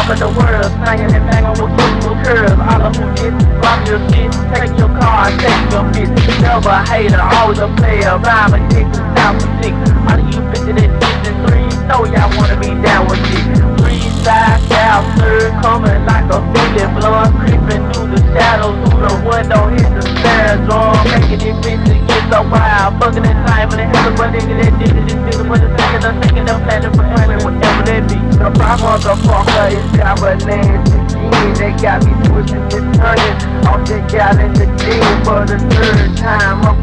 top of the world, slanging and banging with beautiful curves. All of who did, rock your shit, take your car, take your bitch. Never a hater, always a player. Rhyme addicted, sound for six. All of you bitches that did in three, know y'all wanna be down with it. Three side down, third coming like a billion blood, creeping through the shadows, through the window, hit the stairs, making these bitches get so wild, bugging in time, and they have to nigga that did it, this nigga was a thinking, I'm thinking, I'm planning for planning, whatever that be. The five motherfucker is got a nasty again, they got me twisting and turning, off the gal in the deal for the third time.